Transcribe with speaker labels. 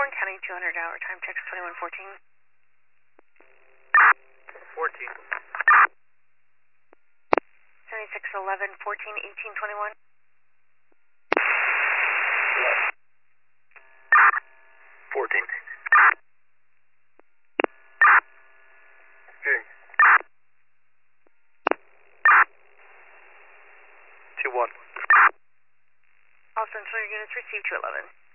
Speaker 1: counting 200 hour time checks 2114.
Speaker 2: 14.
Speaker 1: 7611 14 18 21.
Speaker 2: 14. Okay. 2-1.
Speaker 1: All Central units received 211.